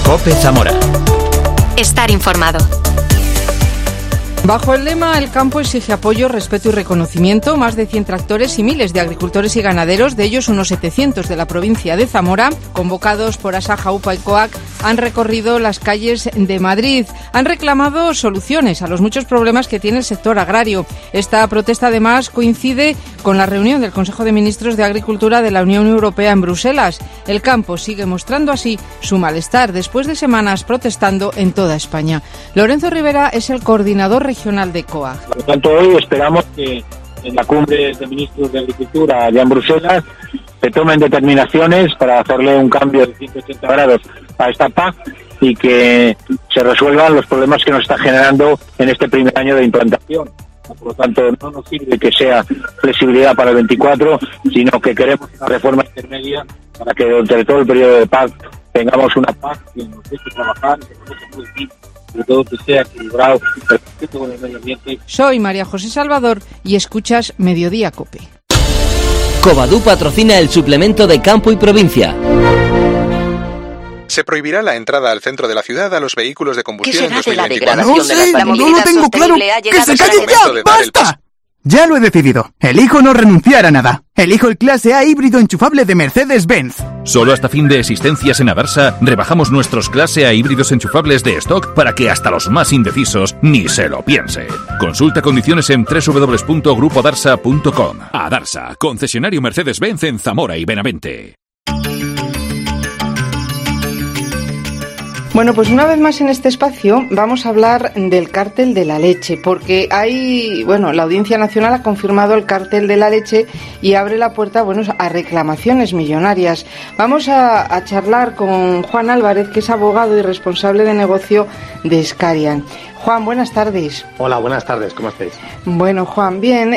COPE Zamora. Estar informado. Bajo el lema El campo exige apoyo, respeto y reconocimiento, más de 100 tractores y miles de agricultores y ganaderos, de ellos unos 700 de la provincia de Zamora, convocados por Asaja, UPA y COAG, han recorrido las calles de Madrid. Han reclamado soluciones a los muchos problemas que tiene el sector agrario. Esta protesta, además, coincide con la reunión del Consejo de Ministros de Agricultura de la Unión Europea en Bruselas. El campo sigue mostrando así su malestar después de semanas protestando en toda España. Lorenzo Rivera es el coordinador regional de COAG. Por lo tanto, hoy esperamos que en la cumbre de ministros de Agricultura allá en Bruselas se tomen determinaciones para hacerle un cambio de 180 grados a esta PAC y que se resuelvan los problemas que nos está generando en este primer año de implantación. Por lo tanto, no nos sirve que sea flexibilidad para el 24, sino que queremos una reforma intermedia para que durante todo el periodo de PAC tengamos una PAC que nos deje trabajar, que nos deje producir, sobre todo que sea equilibrado, respeto con el medio ambiente. Soy María José Salvador y escuchas Mediodía COPE. Covadú patrocina el suplemento de Campo y Provincia. Se prohibirá la entrada al centro de la ciudad a los vehículos de combustión en 2024. No sé, no lo tengo claro. ¡Que se calle ya! ¡Basta! Ya lo he decidido. Elijo no renunciar a nada. Elijo el clase A híbrido enchufable de Mercedes-Benz. Solo hasta fin de existencias en Adarsa rebajamos nuestros clase A híbridos enchufables de stock para que hasta los más indecisos ni se lo piensen. Consulta condiciones en www.grupoadarsa.com. Adarsa, concesionario Mercedes-Benz en Zamora y Benavente. Bueno, pues una vez más en este espacio vamos a hablar del cártel de la leche, porque la Audiencia Nacional ha confirmado el cártel de la leche y abre la puerta, a reclamaciones millonarias. Vamos a charlar con Juan Álvarez, que es abogado y responsable de negocio de Scarian. Juan, buenas tardes. Hola, buenas tardes, ¿cómo estáis? Bueno, Juan, bien.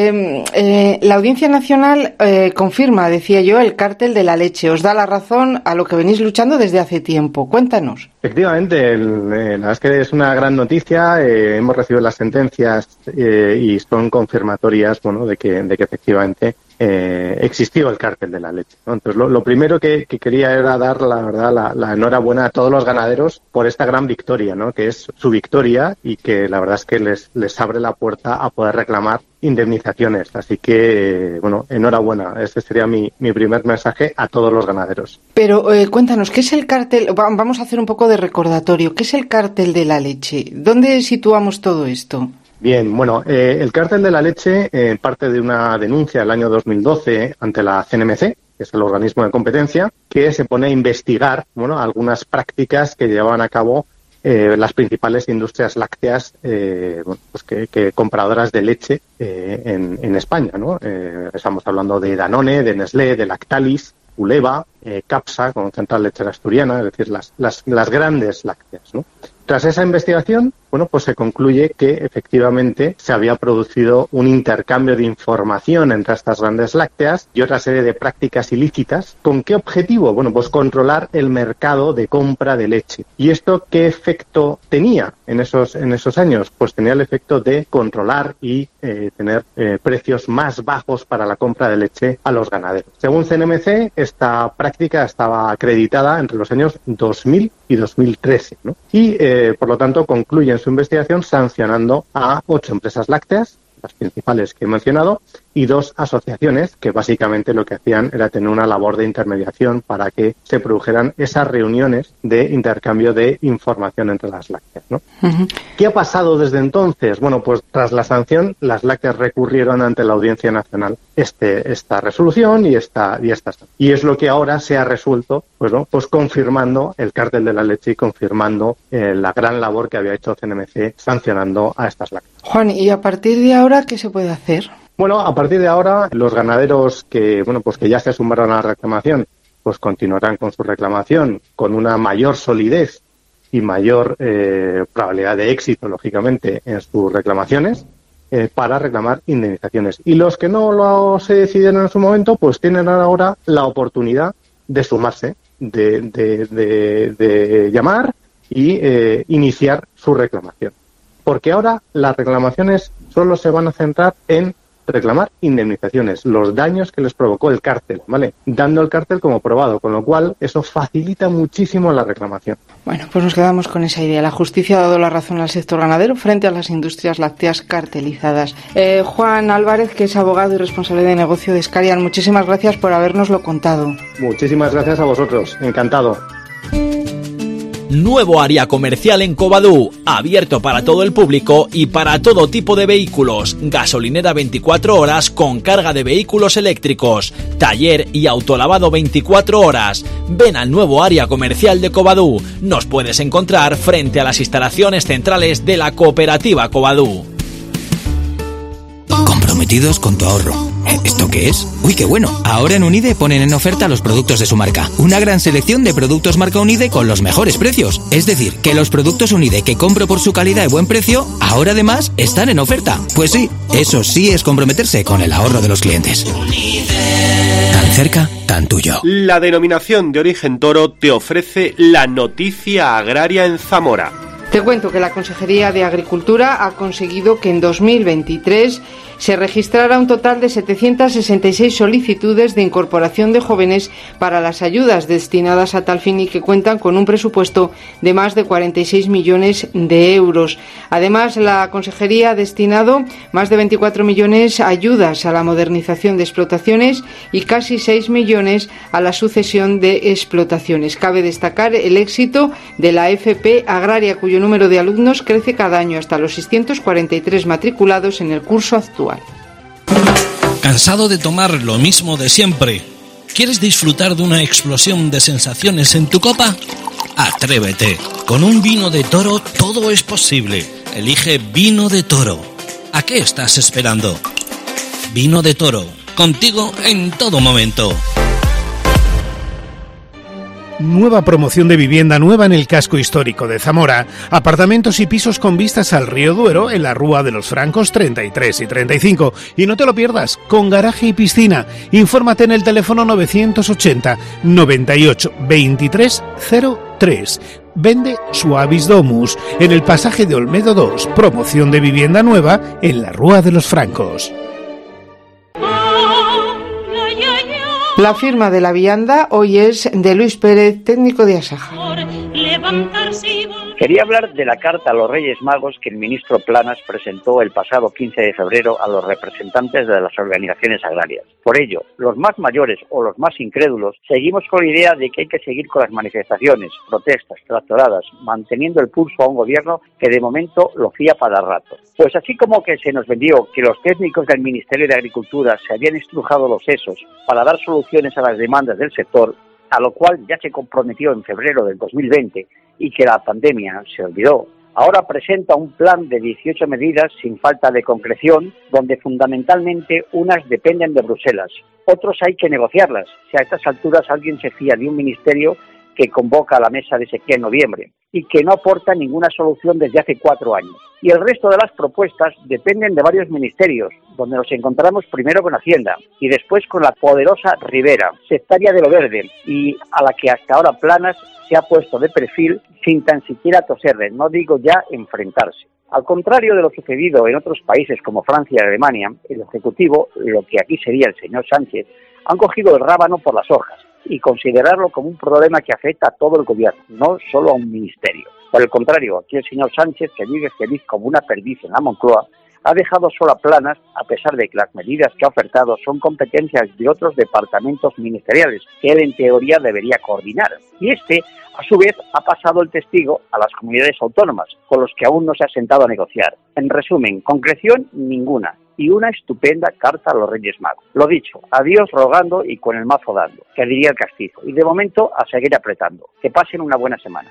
La Audiencia Nacional confirma, decía yo, el cártel de la leche. Os da la razón a lo que venís luchando desde hace tiempo. Cuéntanos. Efectivamente, la verdad es que es una gran noticia. Hemos recibido las sentencias y son confirmatorias, de que efectivamente existió el cártel de la leche, ¿no? Entonces, lo primero que quería era dar, la verdad, la enhorabuena a todos los ganaderos por esta gran victoria, ¿no? Que es su victoria y que la verdad es que les abre la puerta a poder reclamar indemnizaciones. Así que, enhorabuena. Este sería mi primer mensaje a todos los ganaderos. Pero cuéntanos, ¿qué es el cártel? Vamos a hacer un poco de recordatorio. ¿Qué es el cártel de la leche? ¿Dónde situamos todo esto? Bien, el cártel de la leche parte de una denuncia del año 2012 ante la CNMC, que es el organismo de competencia, que se pone a investigar algunas prácticas que llevaban a cabo las principales industrias lácteas que compradoras de leche en España, ¿no? Estamos hablando de Danone, de Nestlé, de Lactalis, Uleva, Capsa, con Central Lechera Asturiana, es decir, las grandes lácteas, ¿no? Tras esa investigación, se concluye que efectivamente se había producido un intercambio de información entre estas grandes lácteas y otra serie de prácticas ilícitas. ¿Con qué objetivo? Controlar el mercado de compra de leche. ¿Y esto qué efecto tenía en esos años? Pues tenía el efecto de controlar y tener precios más bajos para la compra de leche a los ganaderos. Según CNMC, esta práctica estaba acreditada entre los años 2000 y 2013, ¿no? Y, por lo tanto, concluye en su investigación sancionando a 8 empresas lácteas, las principales que he mencionado, y 2 asociaciones que básicamente lo que hacían era tener una labor de intermediación para que se produjeran esas reuniones de intercambio de información entre las lácteas, ¿no? Uh-huh. ¿Qué ha pasado desde entonces? Pues tras la sanción, las lácteas recurrieron ante la Audiencia Nacional esta resolución y esta. Y es lo que ahora se ha resuelto, confirmando el cártel de la leche y confirmando la gran labor que había hecho CNMC sancionando a estas lácteas. Juan, ¿y a partir de ahora qué se puede hacer? A partir de ahora, los ganaderos que ya se sumaron a la reclamación, continuarán con su reclamación con una mayor solidez y mayor probabilidad de éxito, lógicamente, en sus reclamaciones para reclamar indemnizaciones. Y los que no se decidieron en su momento, tienen ahora la oportunidad de sumarse, de llamar y iniciar su reclamación. Porque ahora las reclamaciones solo se van a centrar en reclamar indemnizaciones, los daños que les provocó el cártel, ¿vale? Dando el cártel como probado, con lo cual eso facilita muchísimo la reclamación. Bueno, pues nos quedamos con esa idea. La justicia ha dado la razón al sector ganadero frente a las industrias lácteas cartelizadas. Juan Álvarez, que es abogado y responsable de negocio de Scalian, muchísimas gracias por habérnoslo contado. Muchísimas gracias a vosotros, encantado. Nuevo área comercial en Covadú, abierto para todo el público y para todo tipo de vehículos. Gasolinera 24 horas con carga de vehículos eléctricos. Taller y autolavado 24 horas. Ven al nuevo área comercial de Covadú. Nos puedes encontrar frente a las instalaciones centrales de la cooperativa Covadú. Comprometidos con tu ahorro. ¿Esto qué es? ¡Uy, qué bueno! Ahora en Unide ponen en oferta los productos de su marca. Una gran selección de productos marca Unide con los mejores precios. Es decir, que los productos Unide que compro por su calidad y buen precio, ahora además están en oferta. Pues sí, eso sí es comprometerse con el ahorro de los clientes. Tan cerca, tan tuyo. La denominación de origen toro te ofrece la noticia agraria en Zamora. Te cuento que la Consejería de Agricultura ha conseguido que en 2023 se registrara un total de 766 solicitudes de incorporación de jóvenes para las ayudas destinadas a tal fin y que cuentan con un presupuesto de más de 46 millones de euros. Además, la Consejería ha destinado más de 24 millones a ayudas a la modernización de explotaciones y casi 6 millones a la sucesión de explotaciones. Cabe destacar el éxito de la FP Agraria, cuyo número de alumnos crece cada año hasta los 643 matriculados en el curso actual. ¿Cansado de tomar lo mismo de siempre? ¿Quieres disfrutar de una explosión de sensaciones en tu copa? Atrévete. Con un vino de Toro todo es posible. Elige Vino de Toro. ¿A qué estás esperando? Vino de Toro. Contigo en todo momento. Nueva promoción de vivienda nueva en el casco histórico de Zamora. Apartamentos y pisos con vistas al río Duero en la Rúa de los Francos 33 y 35. Y no te lo pierdas, con garaje y piscina. Infórmate en el teléfono 980 98 23 03. Vende Suavis Domus en el pasaje de Olmedo 2. Promoción de vivienda nueva en la Rúa de los Francos. La firma de la vianda hoy es de Luis Pérez, técnico de Asaja. Quería hablar de la carta a los Reyes Magos que el ministro Planas presentó el pasado 15 de febrero a los representantes de las organizaciones agrarias. Por ello, los más mayores o los más incrédulos seguimos con la idea de que hay que seguir con las manifestaciones, protestas, tractoradas, manteniendo el pulso a un gobierno que de momento lo fía para rato. Pues así como que se nos vendió que los técnicos del Ministerio de Agricultura se habían estrujado los sesos para dar soluciones a las demandas del sector, a lo cual ya se comprometió en febrero del 2020 y que la pandemia se olvidó, ahora presenta un plan de 18 medidas sin falta de concreción, donde fundamentalmente unas dependen de Bruselas, otros hay que negociarlas, si a estas alturas alguien se fía de un ministerio que convoca a la mesa de sequía en noviembre y que no aporta ninguna solución desde hace 4 años. Y el resto de las propuestas dependen de varios ministerios, donde nos encontramos primero con Hacienda y después con la poderosa Rivera, sectaria de lo verde, y a la que hasta ahora Planas se ha puesto de perfil sin tan siquiera toserle, no digo ya enfrentarse. Al contrario de lo sucedido en otros países como Francia y Alemania, el Ejecutivo, lo que aquí sería el señor Sánchez, han cogido el rábano por las hojas y considerarlo como un problema que afecta a todo el gobierno, no solo a un ministerio. Por el contrario, aquí el señor Sánchez, que vive feliz como una perdiz en la Moncloa, ha dejado sola Planas, a pesar de que las medidas que ha ofertado son competencias de otros departamentos ministeriales, que él en teoría debería coordinar. Y este, a su vez, ha pasado el testigo a las comunidades autónomas, con los que aún no se ha sentado a negociar. En resumen, concreción ninguna. Y una estupenda carta a los Reyes Magos. Lo dicho, adiós rogando y con el mazo dando, que diría el castizo. Y de momento, a seguir apretando. Que pasen una buena semana.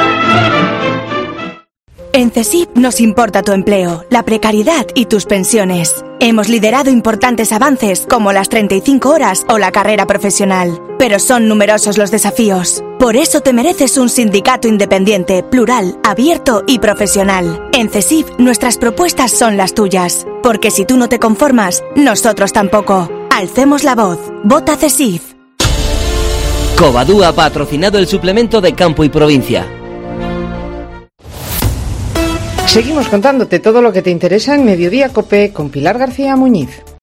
En CESIF nos importa tu empleo, la precariedad y tus pensiones. Hemos liderado importantes avances como las 35 horas o la carrera profesional. Pero son numerosos los desafíos. Por eso te mereces un sindicato independiente, plural, abierto y profesional. En CESIF nuestras propuestas son las tuyas. Porque si tú no te conformas, nosotros tampoco. Alcemos la voz. Vota CESIF. Covadú ha patrocinado el suplemento de Campo y Provincia. Seguimos contándote todo lo que te interesa en Mediodía COPE con Pilar García Muñiz.